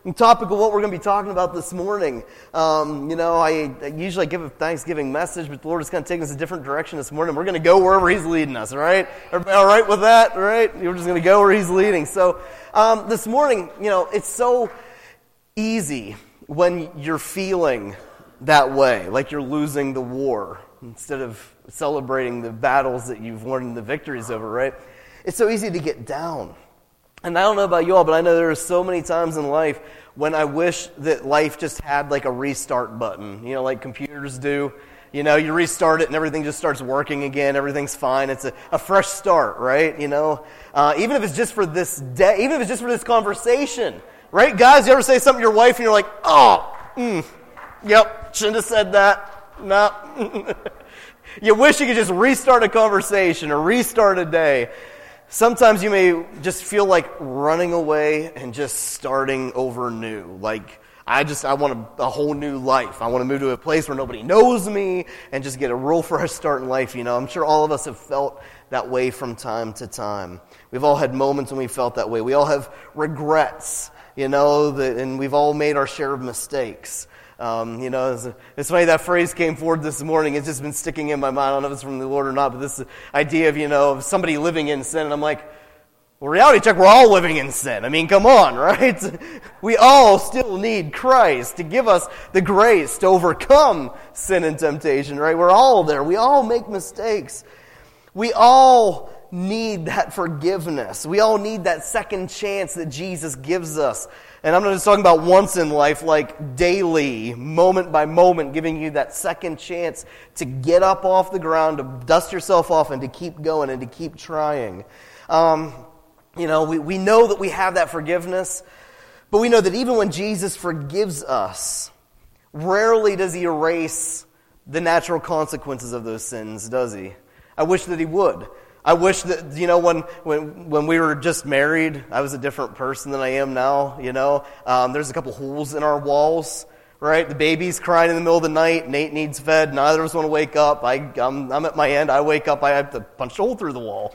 the topic of what we're going to be talking about this morning. I usually give a Thanksgiving message, but the Lord is kind of taking us a different direction this morning. We're going to go wherever He's leading us, all right? Everybody all right with that, all right? We're just going to go where He's leading. So this morning, it's so easy when you're feeling that way, like you're losing the war, instead of celebrating the battles that you've won and the victories over, right? It's so easy to get down. And I don't know about you all, but I know there are so many times in life when I wish that life just had like a restart button, like computers do. You restart it and everything just starts working again. Everything's fine. It's a fresh start, right? Even if it's just for this day, even if it's just for this conversation, right? Guys, you ever say something to your wife and you're like, yep, shouldn't have said that. No. You wish you could just restart a conversation or restart a day. Sometimes you may just feel like running away and just starting over new. Like, I want a whole new life. I want to move to a place where nobody knows me and just get a real fresh start in life. I'm sure all of us have felt that way from time to time. We've all had moments when we felt that way. We all have regrets, and we've all made our share of mistakes. It's funny that phrase came forward this morning. It's just been sticking in my mind. I don't know if it's from the Lord or not, but this idea of somebody living in sin. And I'm like, well, reality check, we're all living in sin. I mean, come on, right? We all still need Christ to give us the grace to overcome sin and temptation, right? We're all there. We all make mistakes. We all need that forgiveness. We all need that second chance that Jesus gives us. And I'm not just talking about once in life, like daily, moment by moment, giving you that second chance to get up off the ground, to dust yourself off, and to keep going and to keep trying. We know that we have that forgiveness, but we know that even when Jesus forgives us, rarely does He erase the natural consequences of those sins, does He? I wish that He would. I wish that, when we were just married, I was a different person than I am now, There's a couple holes in our walls, right? The baby's crying in the middle of the night. Nate needs fed. Neither of us want to wake up. I'm at my end. I wake up. I have to punch a hole through the wall.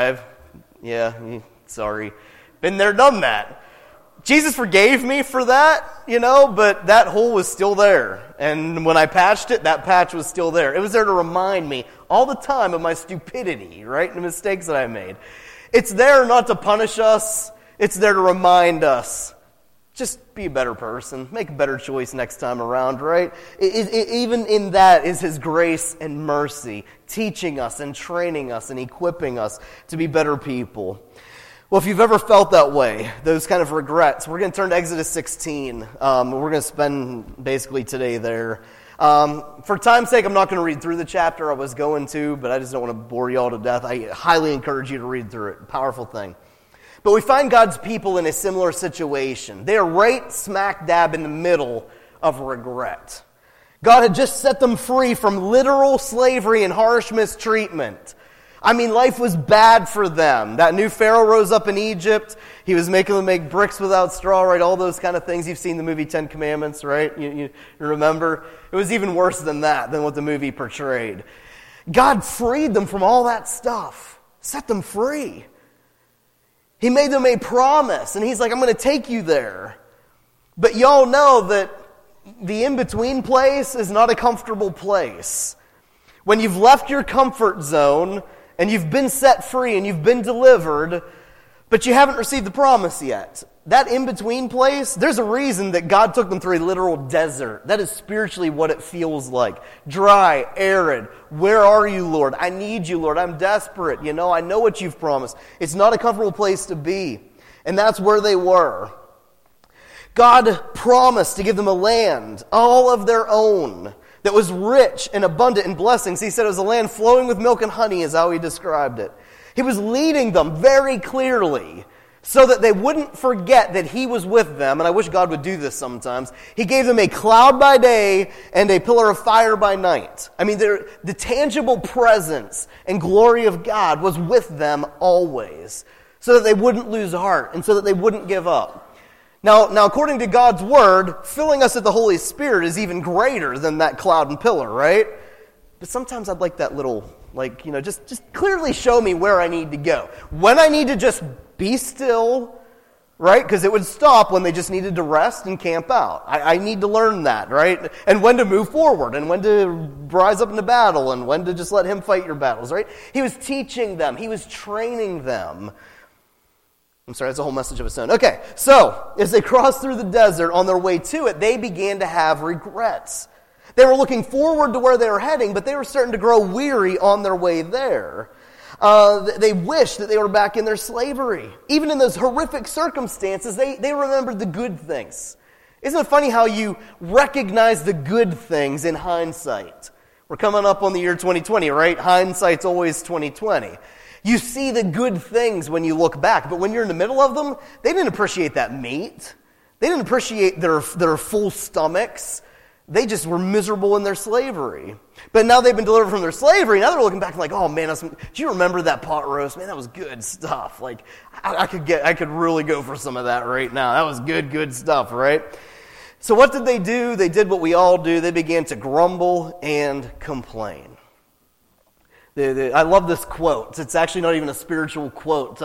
Sorry. Been there, done that. Jesus forgave me for that, but that hole was still there. And when I patched it, that patch was still there. It was there to remind me all the time of my stupidity, right? And the mistakes that I made. It's there not to punish us. It's there to remind us. Just be a better person. Make a better choice next time around, right? Even in that is His grace and mercy, teaching us and training us and equipping us to be better people. Well, if you've ever felt that way, those kind of regrets, we're going to turn to Exodus 16. We're going to spend basically today there. For time's sake, I'm not going to read through the chapter. I was going to, but I just don't want to bore you all to death. I highly encourage you to read through it. Powerful thing. But we find God's people in a similar situation. They are right smack dab in the middle of regret. God had just set them free from literal slavery and harsh mistreatment. I mean, life was bad for them. That new Pharaoh rose up in Egypt. He was making them make bricks without straw, right? All those kind of things. You've seen the movie 10 Commandments, right? You remember? It was even worse than that, than what the movie portrayed. God freed them from all that stuff. Set them free. He made them a promise, and He's like, I'm going to take you there. But y'all know that the in-between place is not a comfortable place. When you've left your comfort zone, and you've been set free and you've been delivered, but you haven't received the promise yet. That in-between place, there's a reason that God took them through a literal desert. That is spiritually what it feels like. Dry, arid. Where are you, Lord? I need you, Lord. I'm desperate. I know what you've promised. It's not a comfortable place to be. And that's where they were. God promised to give them a land, all of their own, that was rich and abundant in blessings. He said it was a land flowing with milk and honey is how He described it. He was leading them very clearly so that they wouldn't forget that He was with them. And I wish God would do this sometimes. He gave them a cloud by day and a pillar of fire by night. I mean, the tangible presence and glory of God was with them always so that they wouldn't lose heart and so that they wouldn't give up. Now, according to God's Word, filling us with the Holy Spirit is even greater than that cloud and pillar, right? But sometimes I'd like that little, just clearly show me where I need to go. When I need to just be still, right? Because it would stop when they just needed to rest and camp out. I need to learn that, right? And when to move forward, and when to rise up into battle, and when to just let him fight your battles, right? He was teaching them. He was training them. I'm sorry, that's a whole message of its own. Okay, so as they crossed through the desert on their way to it, they began to have regrets. They were looking forward to where they were heading, but they were starting to grow weary on their way there. They wished that they were back in their slavery. Even in those horrific circumstances, they remembered the good things. Isn't it funny how you recognize the good things in hindsight? We're coming up on the year 2020, right? Hindsight's always 2020. You see the good things when you look back, but when you're in the middle of them, they didn't appreciate that meat. They didn't appreciate their full stomachs. They just were miserable in their slavery. But now they've been delivered from their slavery. Now they're looking back like, oh man, do you remember that pot roast? Man, that was good stuff. Like, I could really go for some of that right now. That was good stuff, right? So what did they do? They did what we all do. They began to grumble and complain. I love this quote. It's actually not even a spiritual quote.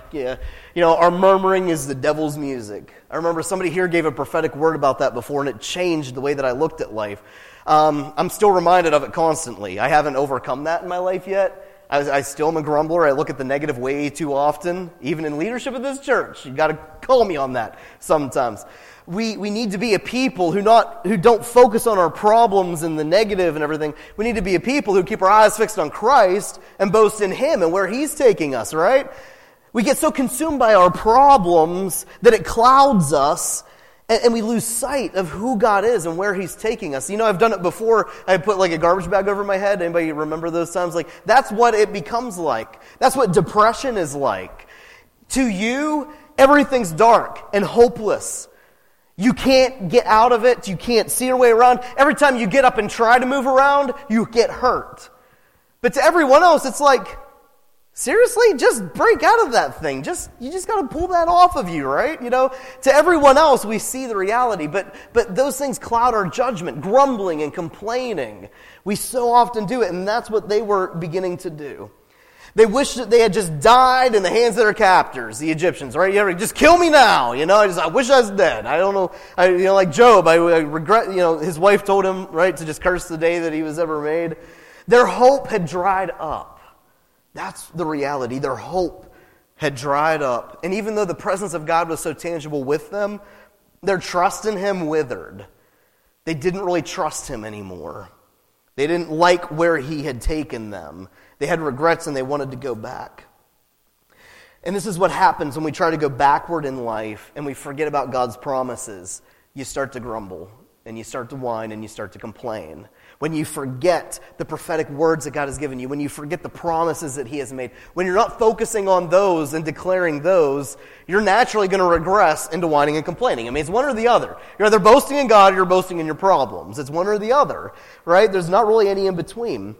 Our murmuring is the devil's music. I remember somebody here gave a prophetic word about that before, and it changed the way that I looked at life. I'm still reminded of it constantly. I haven't overcome that in my life yet. I still am a grumbler. I look at the negative way too often, even in leadership of this church. You got to call me on that sometimes. We need to be a people who don't focus on our problems and the negative and everything. We need to be a people who keep our eyes fixed on Christ and boast in Him and where He's taking us, right? We get so consumed by our problems that it clouds us and we lose sight of who God is and where He's taking us. You know, I've done it before. I put like a garbage bag over my head. Anybody remember those times? Like, that's what it becomes like. That's what depression is like. To you, everything's dark and hopeless. You can't get out of it. You can't see your way around. Every time you get up and try to move around, you get hurt. But to everyone else, it's like, seriously? Just break out of that thing. You just got to pull that off of you, right? You know, to everyone else, we see the reality. But those things cloud our judgment, grumbling and complaining. We so often do it, and that's what they were beginning to do. They wish that they had just died in the hands of their captors, the Egyptians, right? Just kill me now, I wish I was dead. I don't know, like Job, I regret, his wife told him, right, to just curse the day that he was ever made. Their hope had dried up. That's the reality. Their hope had dried up. And even though the presence of God was so tangible with them, their trust in Him withered. They didn't really trust Him anymore. They didn't like where He had taken them. They had regrets and they wanted to go back. And this is what happens when we try to go backward in life and we forget about God's promises. You start to grumble and you start to whine and you start to complain. When you forget the prophetic words that God has given you, when you forget the promises that He has made, when you're not focusing on those and declaring those, you're naturally going to regress into whining and complaining. I mean, it's one or the other. You're either boasting in God or you're boasting in your problems. It's one or the other, right? There's not really any in between.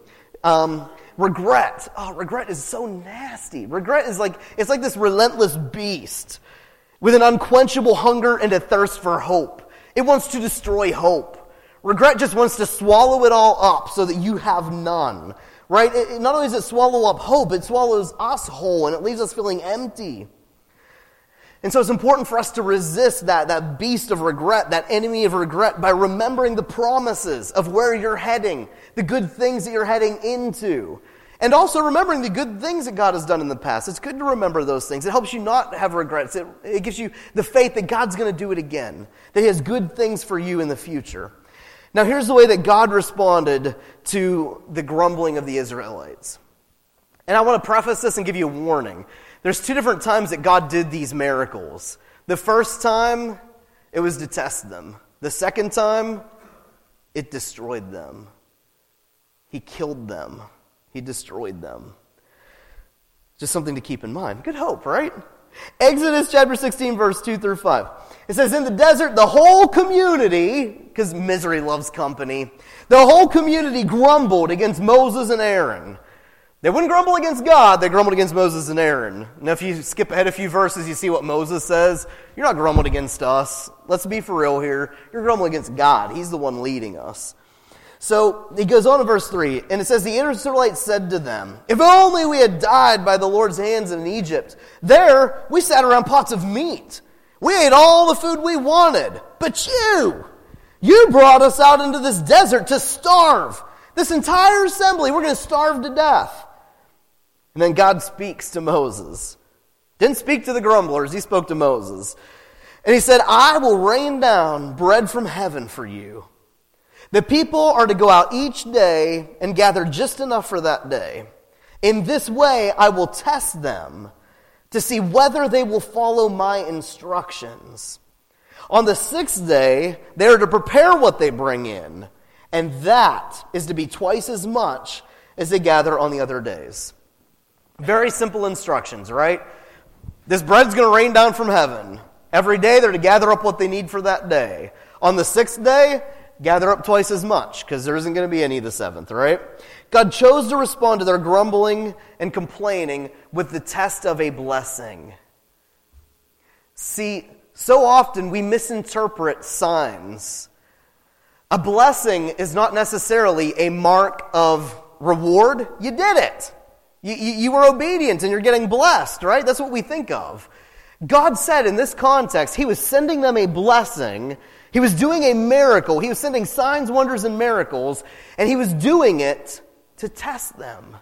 Regret. Oh, regret is so nasty. Regret is it's like this relentless beast with an unquenchable hunger and a thirst for hope. It wants to destroy hope. Regret just wants to swallow it all up so that you have none, right? Not only does it swallow up hope, it swallows us whole and it leaves us feeling empty. And so it's important for us to resist that beast of regret, that enemy of regret, by remembering the promises of where you're heading, the good things that you're heading into. And also remembering the good things that God has done in the past. It's good to remember those things. It helps you not have regrets. It gives you the faith that God's going to do it again, that He has good things for you in the future. Now here's the way that God responded to the grumbling of the Israelites. And I want to preface this and give you a warning. There's two different times that God did these miracles. The first time, it was to test them. The second time, it destroyed them. He killed them. He destroyed them. Just something to keep in mind. Good hope, right? Exodus chapter 16, verse 2 through 5. It says, in the desert, the whole community, because misery loves company, the whole community grumbled against Moses and Aaron. They wouldn't grumble against God, they grumbled against Moses and Aaron. Now if you skip ahead a few verses, you see what Moses says. You're not grumbling against us. Let's be for real here. You're grumbling against God. He's the one leading us. So he goes on in verse 3, and it says, the Israelites said to them, if only we had died by the Lord's hands in Egypt. There we sat around pots of meat. We ate all the food we wanted, but you brought us out into this desert to starve. This entire assembly, we're going to starve to death. And then God speaks to Moses. Didn't speak to the grumblers, he spoke to Moses. And he said, I will rain down bread from heaven for you. The people are to go out each day and gather just enough for that day. In this way, I will test them to see whether they will follow my instructions. On the sixth day, they are to prepare what they bring in, and that is to be twice as much as they gather on the other days. Very simple instructions, right? This bread's going to rain down from heaven. Every day they're to gather up what they need for that day. On the sixth day, gather up twice as much, because there isn't going to be any the seventh, right? God chose to respond to their grumbling and complaining with the test of a blessing. See, so often we misinterpret signs. A blessing is not necessarily a mark of reward. You did it. You were obedient and you're getting blessed, right? That's what we think of. God said in this context, he was sending them a blessing. He was doing a miracle. He was sending signs, wonders, and miracles, and he was doing it to test them.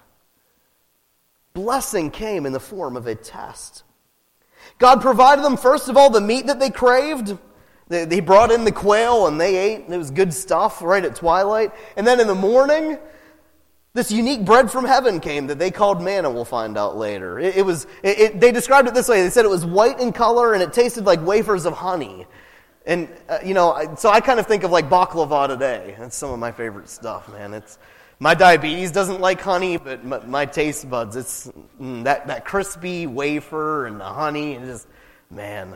Blessing came in the form of a test. God provided them, first of all, the meat that they craved. He brought in the quail and they ate. It was good stuff right at twilight. And then in the morning, this unique bread from heaven came that they called manna, we'll find out later. They described it this way. They said it was white in color and it tasted like wafers of honey. And, so I kind of think of like baklava today. That's some of my favorite stuff, man. My diabetes doesn't like honey, but my taste buds, it's that crispy wafer and the honey. And just, man,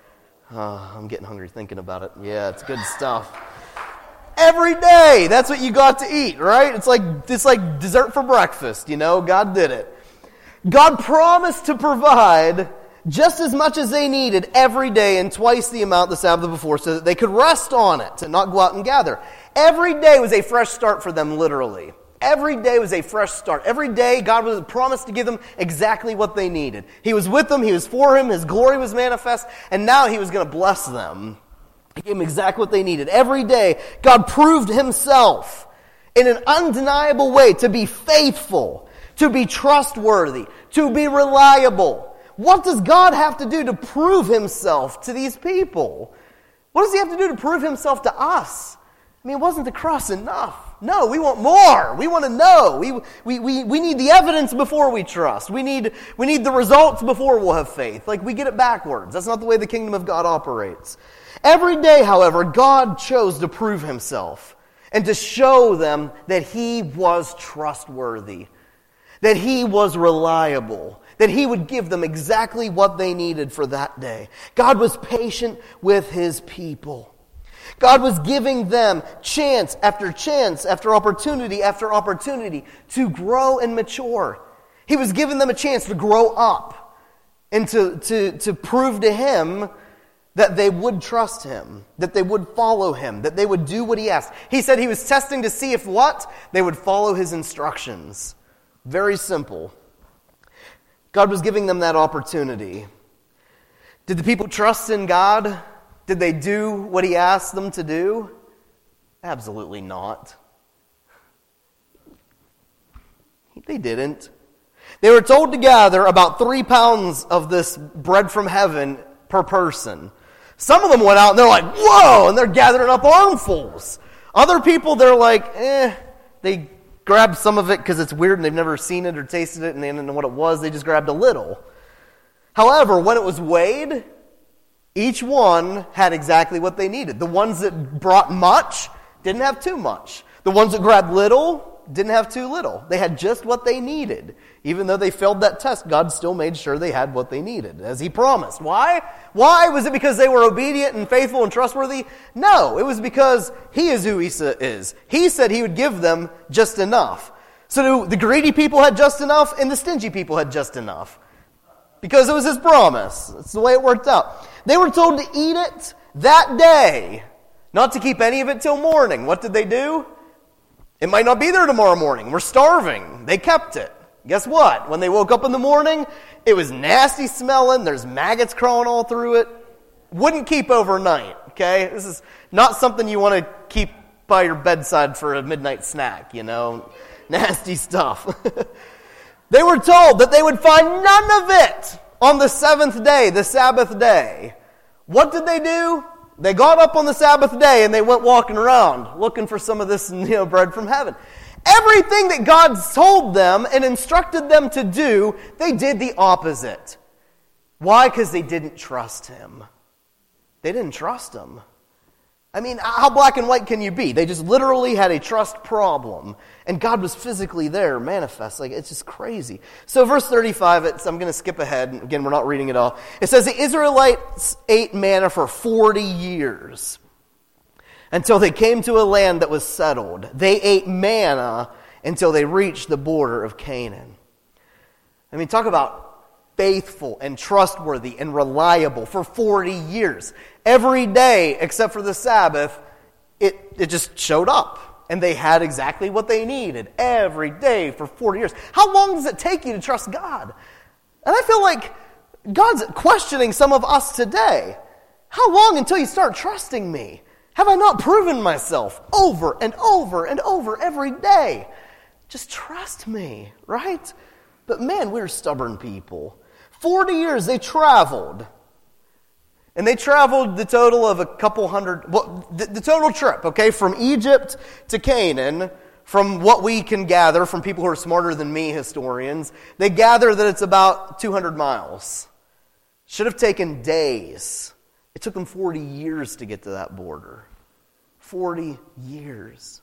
I'm getting hungry thinking about it. Yeah, it's good stuff. Every day, that's what you got to eat, right? It's like dessert for breakfast, God did it. God promised to provide just as much as they needed every day and twice the amount the Sabbath before so that they could rest on it and not go out and gather. Every day was a fresh start for them, literally. Every day was a fresh start. Every day, God was promised to give them exactly what they needed. He was with them, he was for him, his glory was manifest, and now he was going to bless them. He gave them exactly what they needed. Every day, God proved himself in an undeniable way to be faithful, to be trustworthy, to be reliable. What does God have to do to prove himself to these people? What does he have to do to prove himself to us? I mean, wasn't the cross enough? No, we want more. We want to know. We need the evidence before we trust. We need the results before we'll have faith. Like, we get it backwards. That's not the way the kingdom of God operates. Every day, however, God chose to prove himself and to show them that he was trustworthy, that he was reliable, that he would give them exactly what they needed for that day. God was patient with his people. God was giving them chance after opportunity to grow and mature. He was giving them a chance to grow up and to prove to him that they would trust him, that they would follow him, that they would do what he asked. He said he was testing to see if what? They would follow his instructions. Very simple. God was giving them that opportunity. Did the people trust in God? Did they do what he asked them to do? Absolutely not. They didn't. They were told to gather about 3 pounds of this bread from heaven per person. Some of them went out and they're like, whoa, and they're gathering up armfuls. Other people, they're like, they grabbed some of it because it's weird and they've never seen it or tasted it and they didn't know what it was. They just grabbed a little. However, when it was weighed, each one had exactly what they needed. The ones that brought much didn't have too much. The ones that grabbed little didn't have too little. They had just what they needed. Even though they failed that test, God still made sure they had what they needed, as he promised. Why? Why? Was it because they were obedient and faithful and trustworthy? No, it was because he is who he is. He said he would give them just enough. So the greedy people had just enough, and the stingy people had just enough. Because it was his promise. That's the way it worked out. They were told to eat it that day, not to keep any of it till morning. What did they do? It might not be there tomorrow morning. We're starving. They kept it. Guess what? When they woke up in the morning, it was nasty smelling. There's maggots crawling all through it. Wouldn't keep overnight, okay? This is not something you want to keep by your bedside for a midnight snack, Nasty stuff. They were told that they would find none of it on the seventh day, the Sabbath day. What did they do? They got up on the Sabbath day and they went walking around looking for some of this, bread from heaven. Everything that God told them and instructed them to do, they did the opposite. Why? Because they didn't trust Him. They didn't trust Him. I mean, how black and white can you be? They just literally had a trust problem. And God was physically there, manifest. It's just crazy. So verse 35, I'm going to skip ahead. Again, we're not reading it all. It says, the Israelites ate manna for 40 years until they came to a land that was settled. They ate manna until they reached the border of Canaan. I mean, talk about faithful and trustworthy and reliable for 40 years. Every day, except for the Sabbath, it just showed up. And they had exactly what they needed every day for 40 years. How long does it take you to trust God? And I feel like God's questioning some of us today. How long until you start trusting me? Have I not proven myself over and over and over every day? Just trust me, right? But man, we're stubborn people. 40 years they traveled. And they traveled the total of a couple hundred, the total trip, okay, from Egypt to Canaan, from what we can gather from people who are smarter than me, historians, they gather that it's about 200 miles. Should have taken days. It took them 40 years to get to that border. 40 years.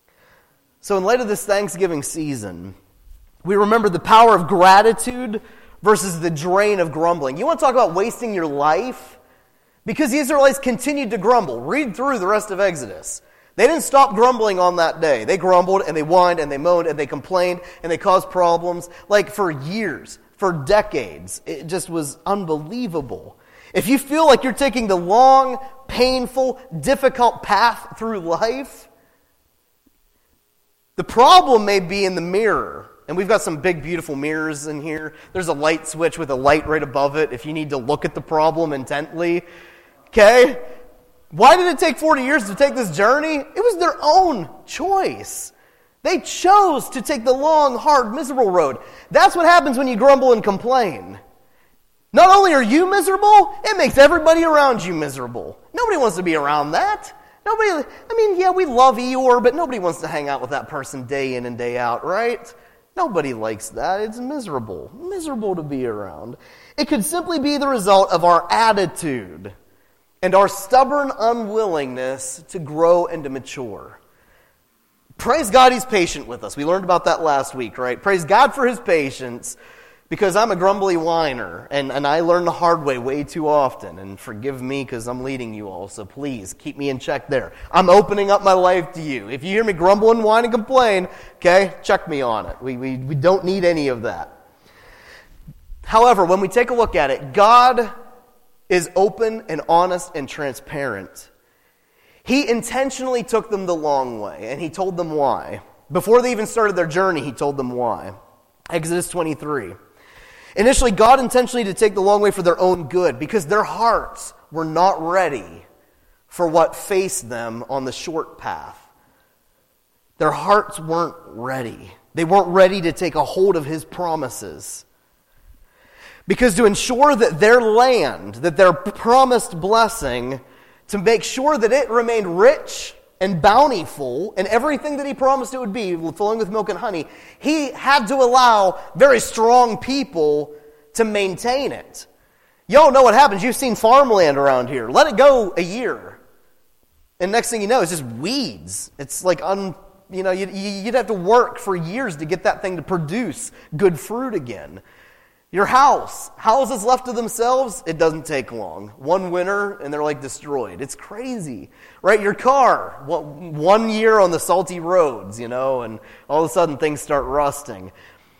So in light of this Thanksgiving season, we remember the power of gratitude versus the drain of grumbling. You want to talk about wasting your life? Because the Israelites continued to grumble. Read through the rest of Exodus. They didn't stop grumbling on that day. They grumbled and they whined and they moaned and they complained and they caused problems for years, for decades. It just was unbelievable. If you feel like you're taking the long, painful, difficult path through life, the problem may be in the mirror. And we've got some big, beautiful mirrors in here. There's a light switch with a light right above it if you need to look at the problem intently. Okay? Why did it take 40 years to take this journey? It was their own choice. They chose to take the long, hard, miserable road. That's what happens when you grumble and complain. Not only are you miserable, it makes everybody around you miserable. Nobody wants to be around that. We love Eeyore, but nobody wants to hang out with that person day in and day out, right? Nobody likes that. It's miserable. Miserable to be around. It could simply be the result of our attitude and our stubborn unwillingness to grow and to mature. Praise God, He's patient with us. We learned about that last week, right? Praise God for His patience, because I'm a grumbly whiner, and I learn the hard way too often. And forgive me because I'm leading you all, so please keep me in check there. I'm opening up my life to you. If you hear me grumble and whine and complain, okay, check me on it. We don't need any of that. However, when we take a look at it, God is open and honest and transparent. He intentionally took them the long way, and He told them why. Before they even started their journey, He told them why. Exodus 23. Initially, God intentionally to take the long way for their own good, because their hearts were not ready for what faced them on the short path. Their hearts weren't ready. They weren't ready to take a hold of His promises. Because to ensure that their land, that their promised blessing, to make sure that it remained rich and bountiful and everything that He promised it would be, flowing with milk and honey, He had to allow very strong people to maintain it. You don't know what happens. You've seen farmland around here. Let it go a year, and next thing you know, it's just weeds. It's like, you'd have to work for years to get that thing to produce good fruit again. Your houses left to themselves, it doesn't take long. One winter, and they're destroyed. It's crazy, right? Your car, 1 year on the salty roads, and all of a sudden things start rusting.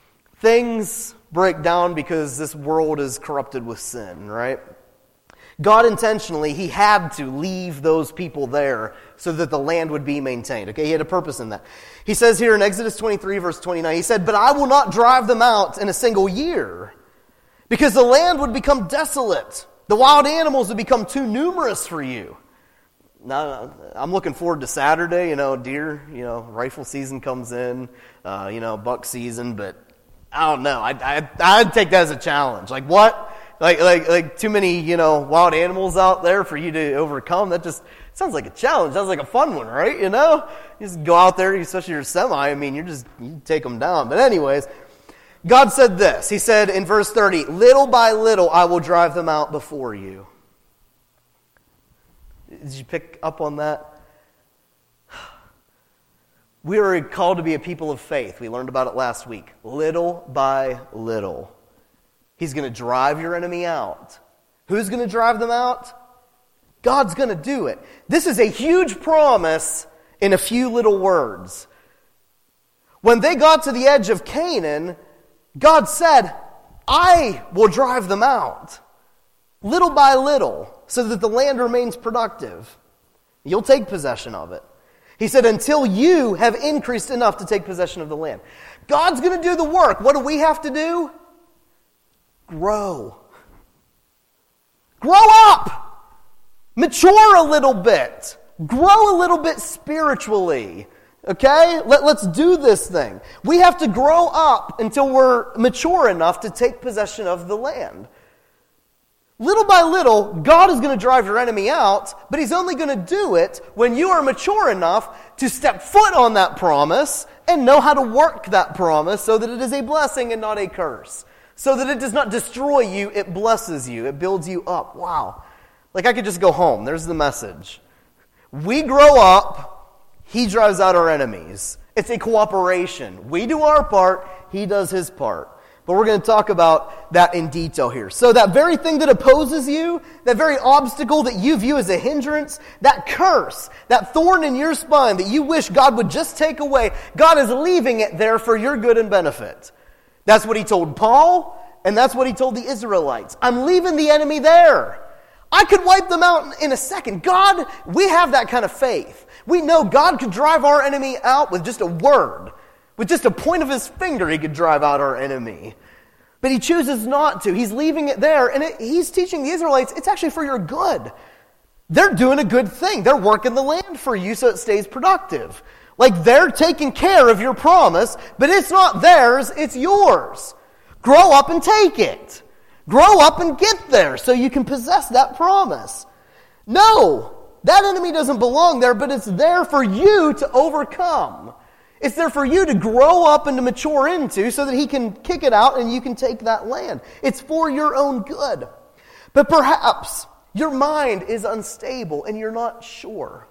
Things break down because this world is corrupted with sin, right? God intentionally, He had to leave those people there so that the land would be maintained. Okay, He had a purpose in that. He says here in Exodus 23, verse 29, He said, "But I will not drive them out in a single year, because the land would become desolate. The wild animals have become too numerous for you. Now, I'm looking forward to Saturday, deer, rifle season comes in, buck season, but I don't know. I'd take that as a challenge. Like what? Like too many, wild animals out there for you to overcome? That just sounds like a challenge. Sounds like a fun one, right? You just go out there, especially your semi. You take them down. But anyways, God said this. He said in verse 30, little by little I will drive them out before you. Did you pick up on that? We are called to be a people of faith. We learned about it last week. Little by little. He's going to drive your enemy out. Who's going to drive them out? God's going to do it. This is a huge promise in a few little words. When they got to the edge of Canaan, God said, I will drive them out, little by little, so that the land remains productive. You'll take possession of it. He said, until you have increased enough to take possession of the land. God's going to do the work. What do we have to do? Grow. Grow up. Mature a little bit. Grow a little bit spiritually. Okay? Let's do this thing. We have to grow up until we're mature enough to take possession of the land. Little by little, God is going to drive your enemy out, but He's only going to do it when you are mature enough to step foot on that promise and know how to work that promise so that it is a blessing and not a curse. So that it does not destroy you, it blesses you, it builds you up. Wow. Like I could just go home. There's the message. We grow up. He drives out our enemies. It's a cooperation. We do our part. He does his part. But we're going to talk about that in detail here. So that very thing that opposes you, that very obstacle that you view as a hindrance, that curse, that thorn in your spine that you wish God would just take away, God is leaving it there for your good and benefit. That's what He told Paul, and that's what He told the Israelites. I'm leaving the enemy there. I could wipe them out in a second. God, we have that kind of faith. We know God could drive our enemy out with just a word. With just a point of His finger, He could drive out our enemy. But He chooses not to. He's leaving it there. And He's teaching the Israelites, it's actually for your good. They're doing a good thing. They're working the land for you so it stays productive. Like they're taking care of your promise, but it's not theirs, it's yours. Grow up and take it. Grow up and get there so you can possess that promise. No, that enemy doesn't belong there, but it's there for you to overcome. It's there for you to grow up and to mature into so that He can kick it out and you can take that land. It's for your own good. But perhaps your mind is unstable and you're not sure.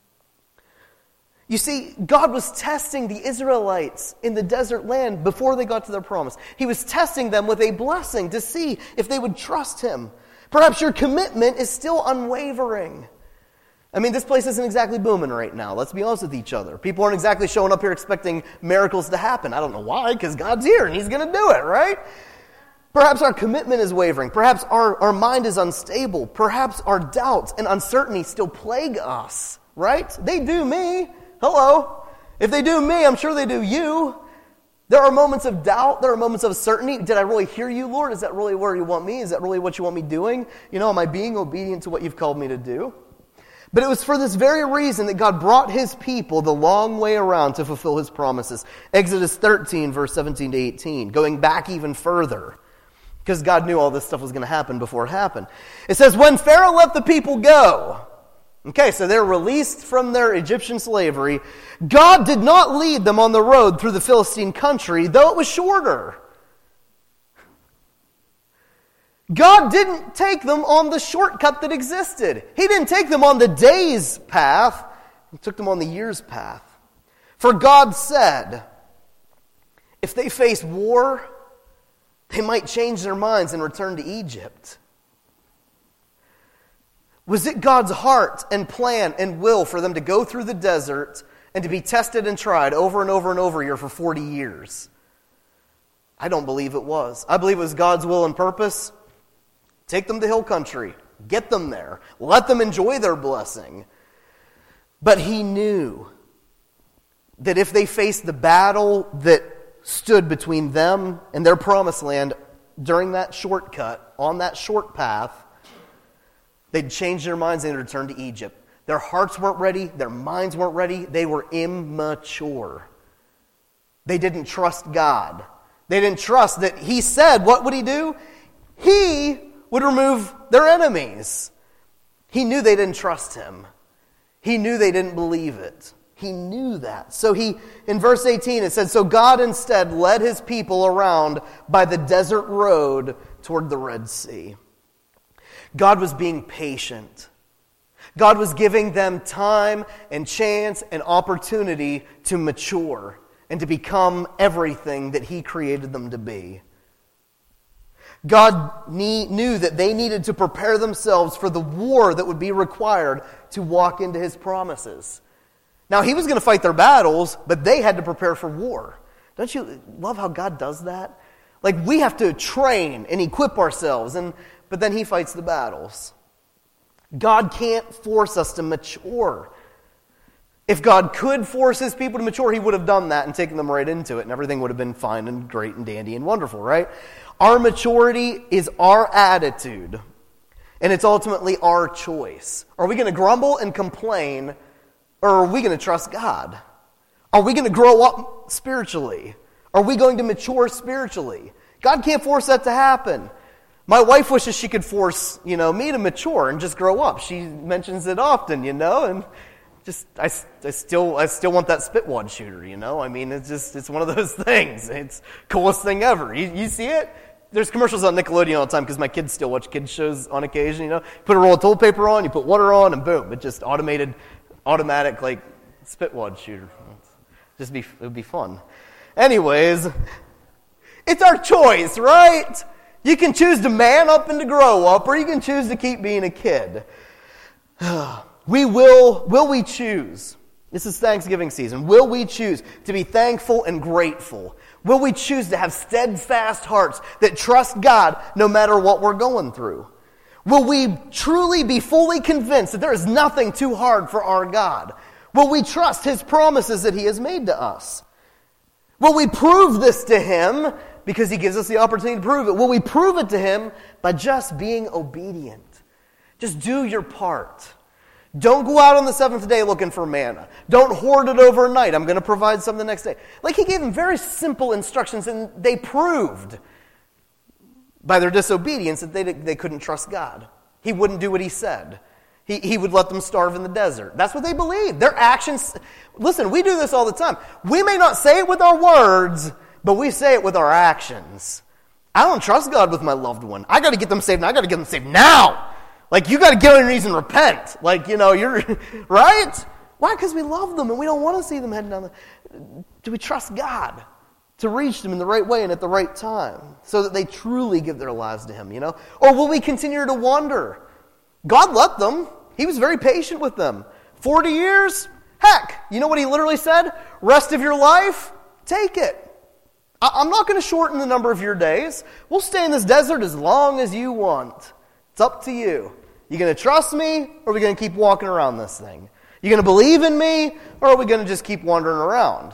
You see, God was testing the Israelites in the desert land before they got to their promise. He was testing them with a blessing to see if they would trust Him. Perhaps your commitment is still unwavering. This place isn't exactly booming right now. Let's be honest with each other. People aren't exactly showing up here expecting miracles to happen. I don't know why, because God's here and He's going to do it, right? Perhaps our commitment is wavering. Perhaps our mind is unstable. Perhaps our doubts and uncertainty still plague us, right? They do me. Hello. If they do me, I'm sure they do you. There are moments of doubt. There are moments of certainty. Did I really hear you, Lord? Is that really where you want me? Is that really what you want me doing? Am I being obedient to what you've called me to do? But it was for this very reason that God brought His people the long way around to fulfill His promises. Exodus 13, verse 17 to 18, going back even further. Because God knew all this stuff was going to happen before it happened. It says, when Pharaoh let the people go, okay, so they're released from their Egyptian slavery. God did not lead them on the road through the Philistine country, though it was shorter. God didn't take them on the shortcut that existed. He didn't take them on the day's path. He took them on the year's path. For God said, if they face war, they might change their minds and return to Egypt. Was it God's heart and plan and will for them to go through the desert and to be tested and tried over and over and over here for 40 years? I don't believe it was. I believe it was God's will and purpose. Take them to hill country. Get them there. Let them enjoy their blessing. But He knew that if they faced the battle that stood between them and their promised land during that shortcut, on that short path, They'd changed their minds and they'd returned to Egypt. Their hearts weren't ready. Their minds weren't ready. They were immature. They didn't trust God. They didn't trust that He said, what would He do? He would remove their enemies. He knew they didn't trust Him. He knew they didn't believe it. He knew that. So in verse 18 it said, so God instead led His people around by the desert road toward the Red Sea. God was being patient. God was giving them time and chance and opportunity to mature and to become everything that He created them to be. God knew that they needed to prepare themselves for the war that would be required to walk into His promises. Now, He was going to fight their battles, but they had to prepare for war. Don't you love how God does that? Like, we have to train and equip ourselves, but then He fights the battles. God can't force us to mature. If God could force His people to mature, He would have done that and taken them right into it, and everything would have been fine and great and dandy and wonderful, right? Our maturity is our attitude, and it's ultimately our choice. Are we going to grumble and complain, or are we going to trust God? Are we going to grow up spiritually? Are we going to mature spiritually? God can't force that to happen. My wife wishes she could force, me to mature and just grow up. She mentions it often, and I still want that spitwad shooter, I mean, it's one of those things. It's the coolest thing ever. You see it? There's commercials on Nickelodeon all the time because my kids still watch kids shows on occasion, Put a roll of toilet paper on, you put water on, and boom, it just automatic like spitwad shooter. It would be fun. Anyways, it's our choice, right? You can choose to man up and to grow up, or you can choose to keep being a kid. Will we choose? This is Thanksgiving season. Will we choose to be thankful and grateful? Will we choose to have steadfast hearts that trust God no matter what we're going through? Will we truly be fully convinced that there is nothing too hard for our God? Will we trust His promises that He has made to us? Will we prove this to Him because He gives us the opportunity to prove it? Will we prove it to Him by just being obedient? Just do your part. Don't go out on the seventh day looking for manna. Don't hoard it overnight. I'm going to provide some the next day. Like, He gave them very simple instructions, and they proved by their disobedience that they couldn't trust God. He wouldn't do what He said. He would let them starve in the desert. That's what they believed. Their actions... Listen, we do this all the time. We may not say it with our words, but we say it with our actions. I don't trust God with my loved one. I got to get them saved, and I got to get them saved now. Like, you got to get on your knees and repent. Like, you're... Right? Why? Because we love them, and we don't want to see them heading down the... Do we trust God to reach them in the right way and at the right time so that they truly give their lives to Him, Or will we continue to wander? God let them. He was very patient with them. 40 years? Heck, you know what He literally said? Rest of your life? Take it. I'm not going to shorten the number of your days. We'll stay in this desert as long as you want. It's up to you. You going to trust me, or are we going to keep walking around this thing? You going to believe in me, or are we going to just keep wandering around?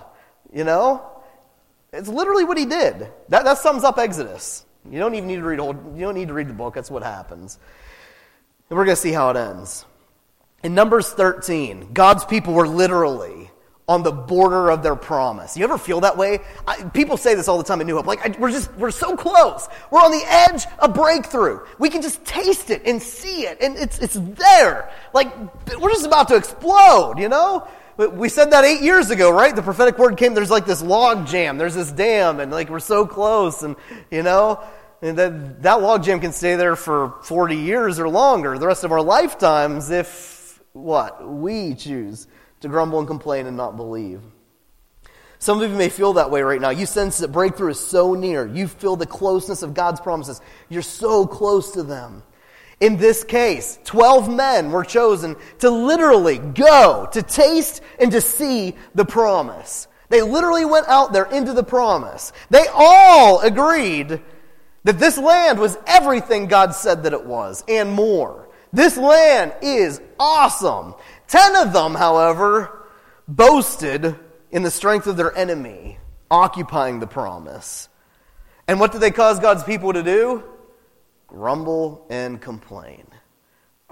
It's literally what He did. That sums up Exodus. You don't even need to read you don't need to read the book. That's what happens. And we're going to see how it ends. In Numbers 13, God's people were literally on the border of their promise. You ever feel that way? People say this all the time at New Hope. Like, we're so close. We're on the edge of breakthrough. We can just taste it and see it, and it's there. Like, we're just about to explode, We said that 8 years ago, right? The prophetic word came, there's like this log jam. There's this dam, and like we're so close, and and that log jam can stay there for 40 years or longer, the rest of our lifetimes, if we choose to grumble and complain and not believe. Some of you may feel that way right now. You sense that breakthrough is so near. You feel the closeness of God's promises. You're so close to them. In this case, 12 men were chosen to literally go, to taste and to see the promise. They literally went out there into the promise. They all agreed that this land was everything God said that it was, and more. This land is awesome. 10 of them, however, boasted in the strength of their enemy, occupying the promise. And what did they cause God's people to do? Grumble and complain.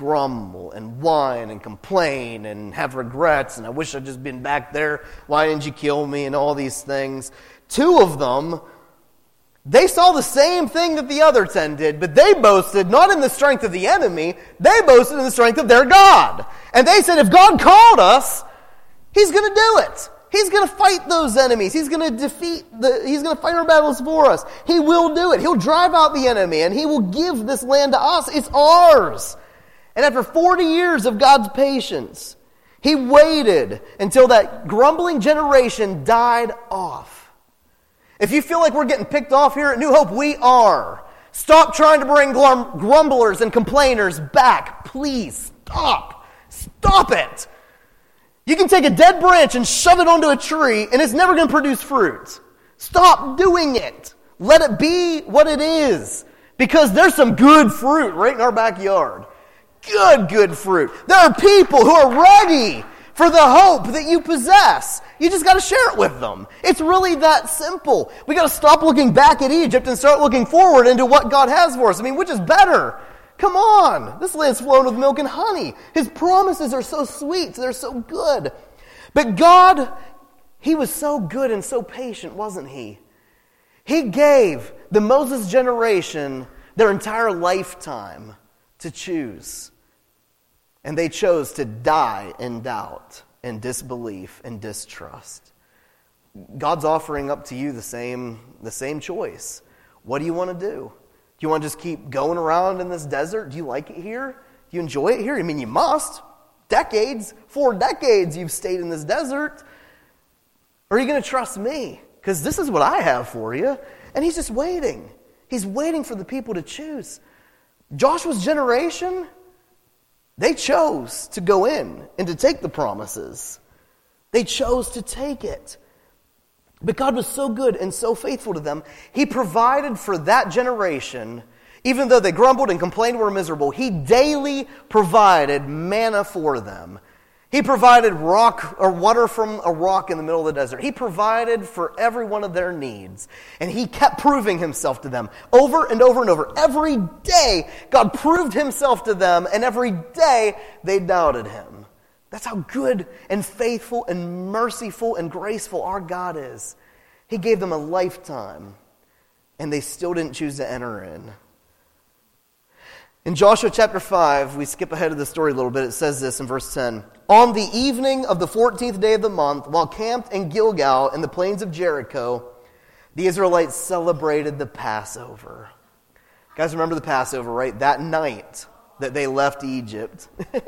grumble and whine and complain and have regrets and I wish I'd just been back there. Why didn't you kill me? And all these things. 2 of them, they saw the same thing that the other 10 did, but they boasted not in the strength of the enemy, they boasted in the strength of their God. And they said, if God called us, He's going to do it. He's going to fight those enemies. He's going to He's going to fight our battles for us. He will do it. He'll drive out the enemy and He will give this land to us. It's ours. And after 40 years of God's patience, He waited until that grumbling generation died off. If you feel like we're getting picked off here at New Hope, we are. Stop trying to bring grumblers and complainers back. Please, stop. Stop it. You can take a dead branch and shove it onto a tree, and it's never going to produce fruit. Stop doing it. Let it be what it is. Because there's some good fruit right in our backyard. Good fruit. There are people who are ready for the hope that you possess. You just got to share it with them. It's really that simple. We got to stop looking back at Egypt and start looking forward into what God has for us. I mean, which is better? Come on. This land's flowing with milk and honey. His promises are so sweet. They're so good. But God, He was so good and so patient, wasn't He? He gave the Moses generation their entire lifetime to choose. And they chose to die in doubt and disbelief and distrust. God's offering up to you the same choice. What do you want to do? Do you want to just keep going around in this desert? Do you like it here? Do you enjoy it here? I mean, you must. 4 decades you've stayed in this desert. Or are you going to trust me? Because this is what I have for you. And He's just waiting. He's waiting for the people to choose. Joshua's generation, they chose to go in and to take the promises. They chose to take it. But God was so good and so faithful to them. He provided for that generation, even though they grumbled and complained and were miserable. He daily provided manna for them. He provided rock or water from a rock in the middle of the desert. He provided for every one of their needs. And He kept proving Himself to them over and over and over. Every day, God proved Himself to them, and every day they doubted Him. That's how good and faithful and merciful and graceful our God is. He gave them a lifetime, and they still didn't choose to enter in. In Joshua chapter 5, we skip ahead of the story a little bit. It says this in verse 10. On the evening of the 14th day of the month, while camped in Gilgal in the plains of Jericho, the Israelites celebrated the Passover. You guys remember the Passover, right? That night that they left Egypt.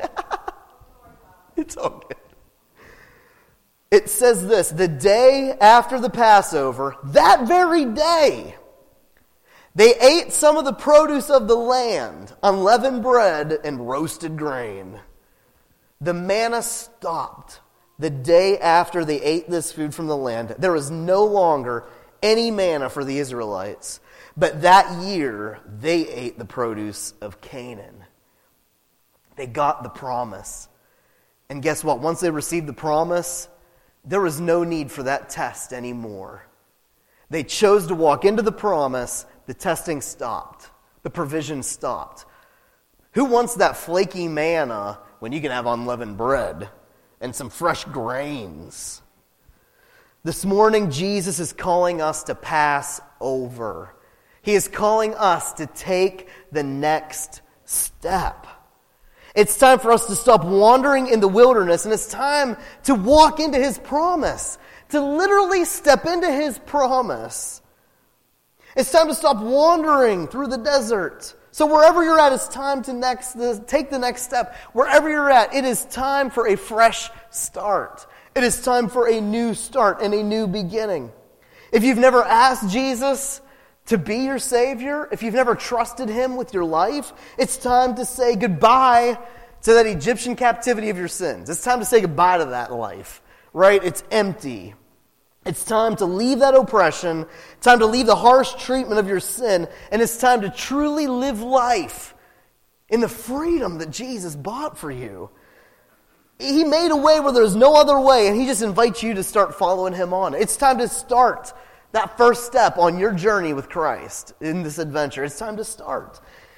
It's all good. It says this, the day after the Passover, that very day, they ate some of the produce of the land, unleavened bread and roasted grain. The manna stopped the day after they ate this food from the land. There was no longer any manna for the Israelites. But that year, they ate the produce of Canaan. They got the promise. And guess what? Once they received the promise, there was no need for that test anymore. They chose to walk into the promise. The testing stopped. The provision stopped. Who wants that flaky manna when you can have unleavened bread and some fresh grains? This morning, Jesus is calling us to pass over. He is calling us to take the next step. It's time for us to stop wandering in the wilderness, and it's time to walk into His promise, to literally step into His promise. It's time to stop wandering through the desert. So wherever you're at, it's time to take the next step. Wherever you're at, it is time for a fresh start. It is time for a new start and a new beginning. If you've never asked Jesus to be your Savior, if you've never trusted Him with your life, it's time to say goodbye to that Egyptian captivity of your sins. It's time to say goodbye to that life, right? It's empty. It's time to leave that oppression, time to leave the harsh treatment of your sin, and it's time to truly live life in the freedom that Jesus bought for you. He made a way where there's no other way, and He just invites you to start following Him on. It's time to start that first step on your journey with Christ in this adventure. It's time to start.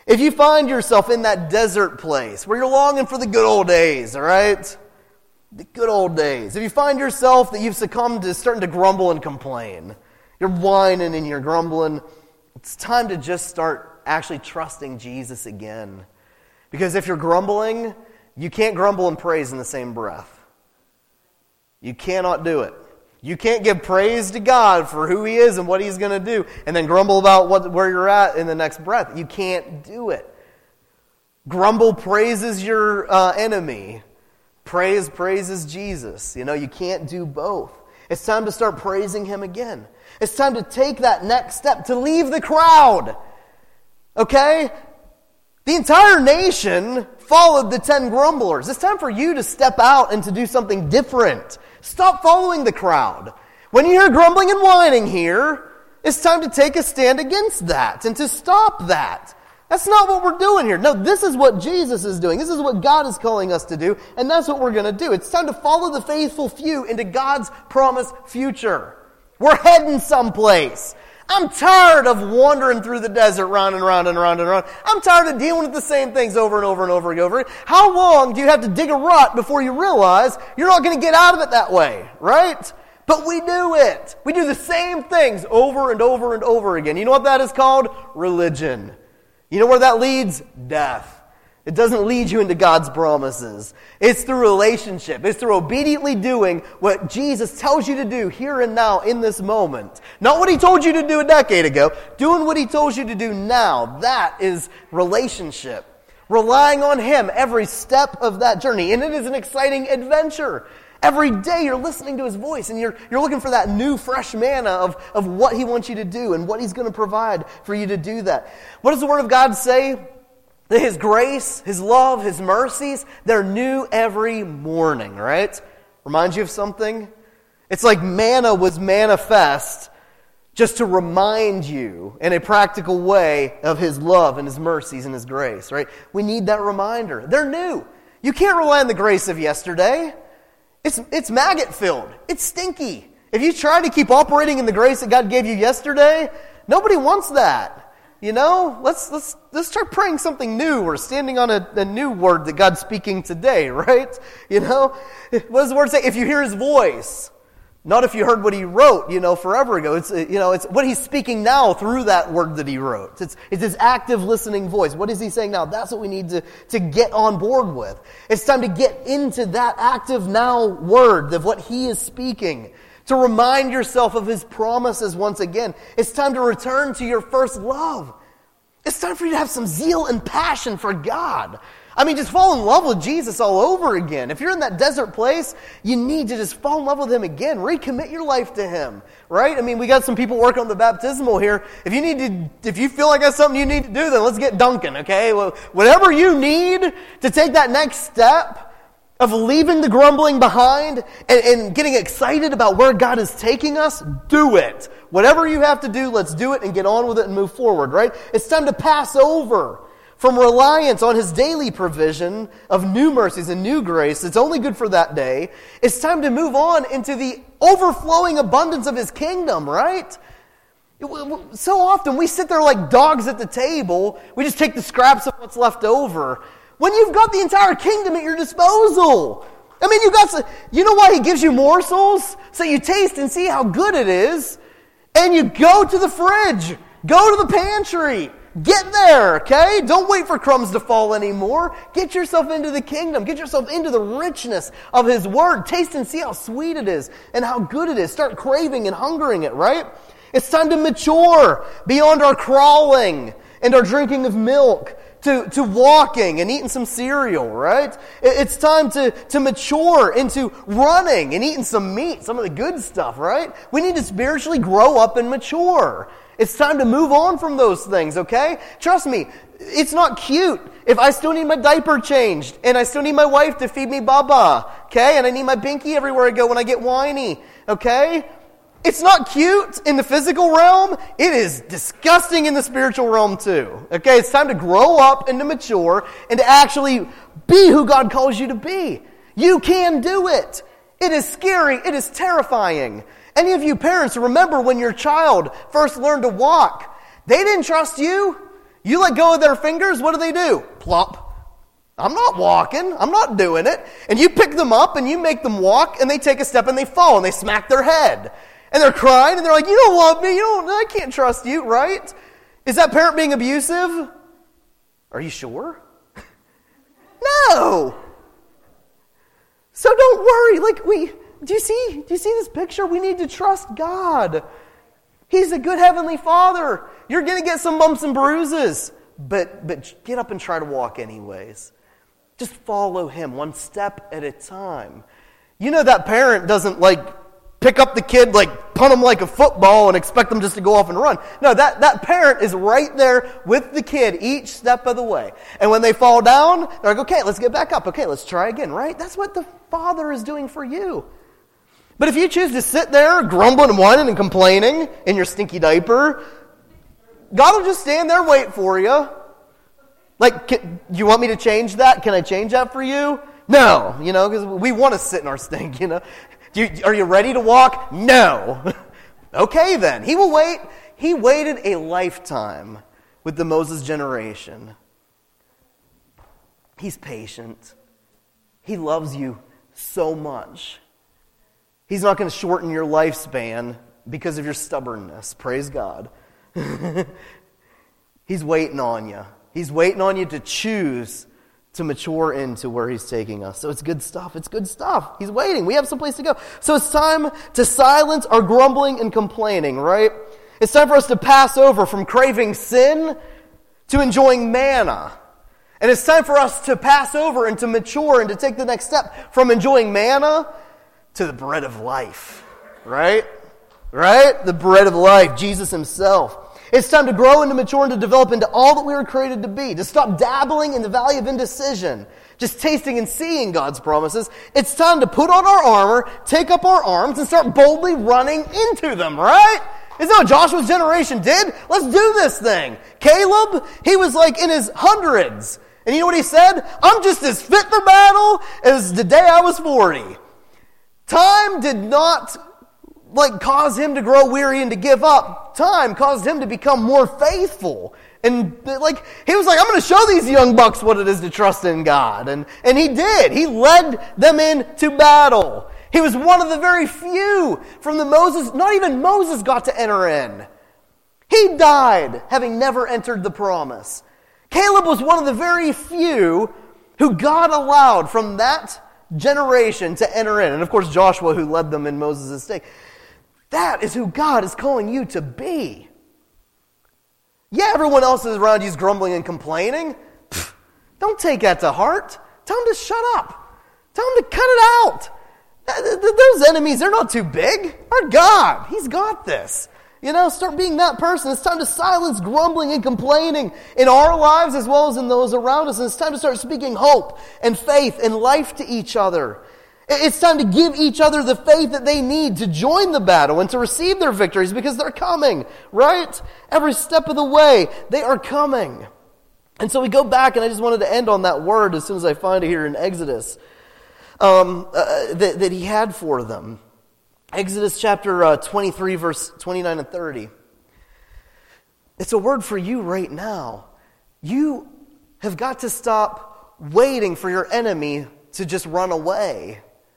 If you find yourself in that desert place where you're longing for the good old days, all right? The good old days. If you find yourself that you've succumbed to starting to grumble and complain, you're whining and you're grumbling, it's time to just start actually trusting Jesus again. Because if you're grumbling, you can't grumble and praise in the same breath. You cannot do it. You can't give praise to God for who He is and what He's going to do, and then grumble about where you're at in the next breath. You can't do it. Grumble praises your enemy. Praise praises Jesus. You can't do both. It's time to start praising Him again. It's time to take that next step, to leave the crowd. Okay? The entire nation followed the 10 grumblers. It's time for you to step out and to do something different. Stop following the crowd. When you hear grumbling and whining here, it's time to take a stand against that and to stop that. That's not what we're doing here. No, this is what Jesus is doing. This is what God is calling us to do, and that's what we're going to do. It's time to follow the faithful few into God's promised future. We're heading someplace. I'm tired of wandering through the desert round and round and round and round. I'm tired of dealing with the same things over and over and over and over. How long do you have to dig a rut before you realize you're not going to get out of it that way, right? But we do it. We do the same things over and over and over again. You know what that is called? Religion. You know where that leads? Death. It doesn't lead you into God's promises. It's through relationship. It's through obediently doing what Jesus tells you to do here and now in this moment. Not what He told you to do a decade ago. Doing what He told you to do now. That is relationship. Relying on Him every step of that journey. And it is an exciting adventure. Every day you're listening to His voice and you're looking for that new fresh manna of what He wants you to do and what He's going to provide for you to do that. What does the Word of God say? That His grace, His love, His mercies, they're new every morning, right? Reminds you of something? It's like manna was manifest just to remind you in a practical way of His love and His mercies and His grace, right? We need that reminder. They're new. You can't rely on the grace of yesterday. It's maggot-filled. It's stinky. If you try to keep operating in the grace that God gave you yesterday, nobody wants that. Let's start praying something new or standing on a new word that God's speaking today, right? What does the Word say? If you hear His voice, not if you heard what He wrote, forever ago. It's what He's speaking now through that word that He wrote. It's His active listening voice. What is He saying now? That's what we need to get on board with. It's time to get into that active now word of what He is speaking. To remind yourself of His promises once again. It's time to return to your first love. It's time for you to have some zeal and passion for God. Just fall in love with Jesus all over again. If you're in that desert place, you need to just fall in love with Him again. Recommit your life to Him, right? We got some people working on the baptismal here. If you feel like that's something you need to do, then let's get dunking, okay? Well, whatever you need to take that next step of leaving the grumbling behind and getting excited about where God is taking us, do it. Whatever you have to do, let's do it and get on with it and move forward, right? It's time to pass over from reliance on His daily provision of new mercies and new grace. It's only good for that day. It's time to move on into the overflowing abundance of His kingdom, right? So often we sit there like dogs at the table. We just take the scraps of what's left over. When you've got the entire kingdom at your disposal. You know why He gives you morsels? So you taste and see how good it is. And you go to the fridge. Go to the pantry. Get there, okay? Don't wait for crumbs to fall anymore. Get yourself into the kingdom. Get yourself into the richness of His Word. Taste and see how sweet it is and how good it is. Start craving and hungering it, right? It's time to mature beyond our crawling and our drinking of milk. To walking and eating some cereal, right? It's time to mature into running and eating some meat, some of the good stuff, right? We need to spiritually grow up and mature. It's time to move on from those things, okay? Trust me, it's not cute if I still need my diaper changed and I still need my wife to feed me Baba, okay? And I need my binky everywhere I go when I get whiny, okay? It's not cute in the physical realm. It is disgusting in the spiritual realm too. Okay, it's time to grow up and to mature and to actually be who God calls you to be. You can do it. It is scary. It is terrifying. Any of you parents remember when your child first learned to walk? They didn't trust you. You let go of their fingers, what do? Plop. I'm not walking. I'm not doing it. And you pick them up and you make them walk, and they take a step and they fall and they smack their head. And they're crying and they're like, you don't love me. I can't trust you, right? Is that parent being abusive? Are you sure? No. So don't worry. Do you see this picture? We need to trust God. He's a good heavenly Father. You're going to get some bumps and bruises, but get up and try to walk anyways. Just follow Him one step at a time. That parent doesn't pick up the kid, punt him like a football and expect them just to go off and run. No, that parent is right there with the kid each step of the way. And when they fall down, they're like, okay, let's get back up. Okay, let's try again, right? That's what the Father is doing for you. But if you choose to sit there grumbling and whining and complaining in your stinky diaper, God will just stand there and wait for you. You want me to change that? Can I change that for you? No, because we want to sit in our stink, Are you ready to walk? No. Okay then. He will wait. He waited a lifetime with the Moses generation. He's patient. He loves you so much. He's not going to shorten your lifespan because of your stubbornness. Praise God. He's waiting on you. He's waiting on you to choose to mature into where He's taking us. So it's good stuff. It's good stuff. He's waiting. We have some place to go. So it's time to silence our grumbling and complaining, right? It's time for us to pass over from craving sin to enjoying manna. And it's time for us to pass over and to mature and to take the next step from enjoying manna to the bread of life, right? Right? The bread of life, Jesus Himself. It's time to grow and to mature and to develop into all that we were created to be. To stop dabbling in the valley of indecision. Just tasting and seeing God's promises. It's time to put on our armor, take up our arms, and start boldly running into them, right? Isn't that what Joshua's generation did? Let's do this thing. Caleb, he was in his hundreds. And you know what he said? I'm just as fit for battle as the day I was 40. Time did not cause him to grow weary and to give up. Time caused him to become more faithful. And he was I'm going to show these young bucks what it is to trust in God. And he did. He led them into battle. He was one of the very few from the Moses, not even Moses got to enter in. He died having never entered the promise. Caleb was one of the very few who God allowed from that generation to enter in. And of course Joshua, who led them in Moses' day. That is who God is calling you to be. Yeah, everyone else is around you is grumbling and complaining. Don't take that to heart. Tell them to shut up. Tell them to cut it out. Those enemies, they're not too big. Our God, He's got this. Start being that person. It's time to silence grumbling and complaining in our lives as well as in those around us. And it's time to start speaking hope and faith and life to each other. It's time to give each other the faith that they need to join the battle and to receive their victories because they're coming, right? Every step of the way, they are coming. And so we go back, and I just wanted to end on that word as soon as I find it here in Exodus that He had for them. Exodus chapter 23, verse 29 and 30. It's a word for you right now. You have got to stop waiting for your enemy to just run away.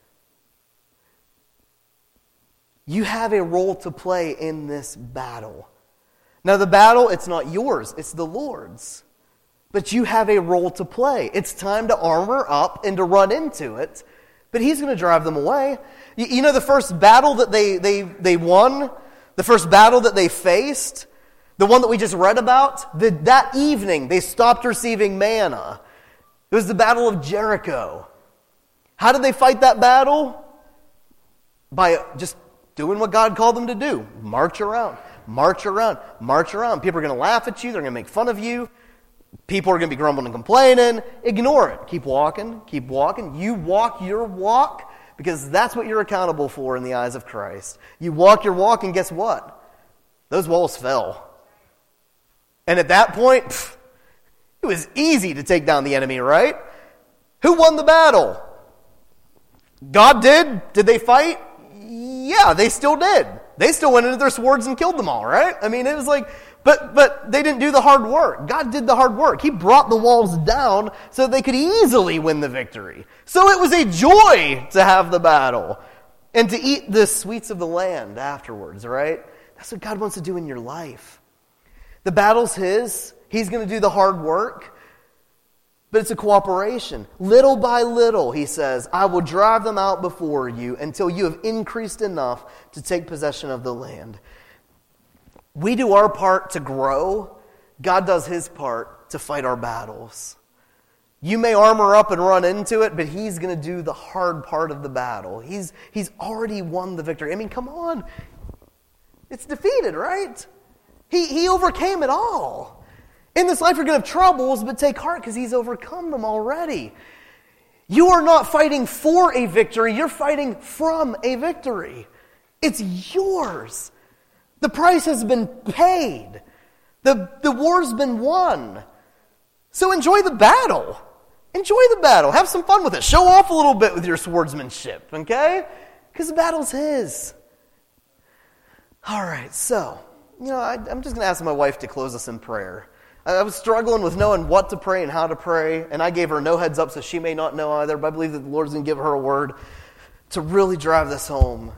You have a role to play in this battle. Now the battle, it's not yours, it's the Lord's. But you have a role to play. It's time to armor up and to run into it. But He's going to drive them away. You know the first battle that they won? The first battle that they faced? The one that we just read about? That evening they stopped receiving manna. It was the Battle of Jericho. How did they fight that battle? By just doing what God called them to do. March around, march around, march around. People are going to laugh at you. They're going to make fun of you. People are going to be grumbling and complaining. Ignore it. Keep walking, keep walking. You walk your walk because that's what you're accountable for in the eyes of Christ. You walk your walk, and guess what? Those walls fell. And at that point, it was easy to take down the enemy, right? Who won the battle? God did. Did they fight? Yeah, they still did. They still went into their swords and killed them all, right? I mean, it was But they didn't do the hard work. God did the hard work. He brought the walls down so they could easily win the victory. So it was a joy to have the battle and to eat the sweets of the land afterwards, right? That's what God wants to do in your life. The battle's His. He's going to do the hard work. But it's a cooperation. Little by little, He says, I will drive them out before you until you have increased enough to take possession of the land. We do our part to grow. God does His part to fight our battles. You may armor up and run into it, but He's going to do the hard part of the battle. He's already won the victory. I mean, come on. It's defeated, right? He overcame it all. In this life, you're going to have troubles, but take heart because He's overcome them already. You are not fighting for a victory. You're fighting from a victory. It's yours. The price has been paid. The war's been won. So enjoy the battle. Enjoy the battle. Have some fun with it. Show off a little bit with your swordsmanship, okay? Because the battle's His. All right, so, I'm just going to ask my wife to close us in prayer. I was struggling with knowing what to pray and how to pray, and I gave her no heads up, so she may not know either, but I believe that the Lord's going to give her a word to really drive this home.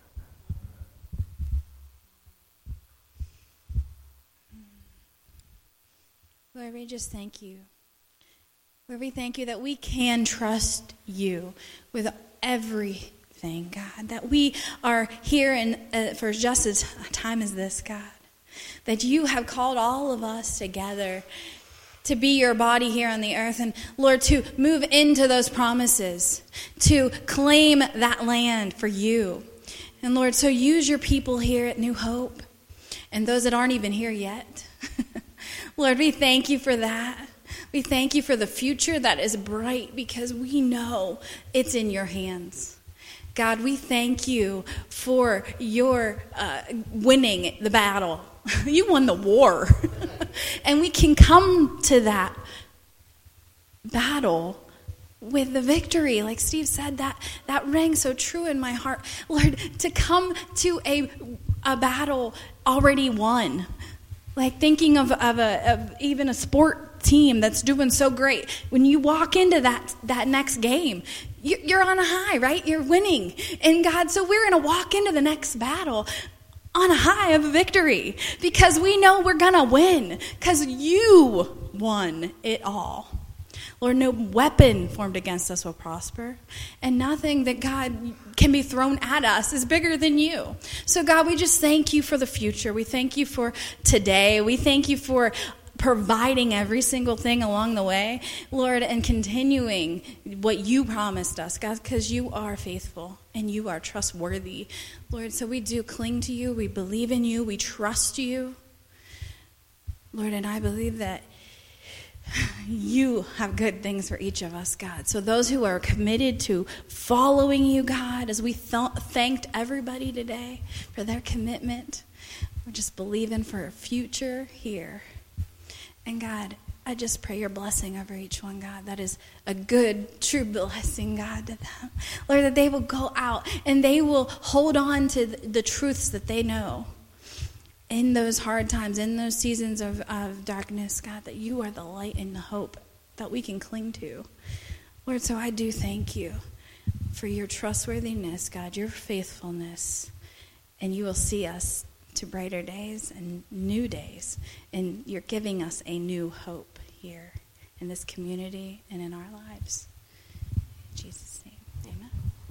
Lord, we just thank You. Lord, we thank You that we can trust You with everything, God. That we are here for just a time as this, God. That You have called all of us together to be Your body here on the earth. And Lord, to move into those promises. To claim that land for You. And Lord, so use Your people here at New Hope. And those that aren't even here yet. Lord, we thank You for that. We thank You for the future that is bright because we know it's in Your hands. God, we thank You for Your winning the battle. You won the war. And we can come to that battle with the victory. Like Steve said, that rang so true in my heart. Lord, to come to a battle already won. Like thinking of even a sport team that's doing so great. When you walk into that next game, you're on a high, right? You're winning. And God, so we're going to walk into the next battle on a high of victory because we know we're going to win because You won it all. Lord, no weapon formed against us will prosper, and nothing that God can be thrown at us is bigger than You. So God, we just thank You for the future. We thank You for today. We thank You for providing every single thing along the way, Lord, and continuing what You promised us, God, because You are faithful and You are trustworthy, Lord. So we do cling to You. We believe in You. We trust You, Lord, and I believe that You have good things for each of us, God. So those who are committed to following You, God, as we thanked everybody today for their commitment, we're just believing for a future here. And God, I just pray Your blessing over each one, God. That is a good, true blessing, God, to them. Lord, that they will go out and they will hold on to the truths that they know. In those hard times, in those seasons of darkness, God, that You are the light and the hope that we can cling to. Lord, so I do thank You for Your trustworthiness, God, Your faithfulness, and You will see us to brighter days and new days, and You're giving us a new hope here in this community and in our lives. In Jesus' name.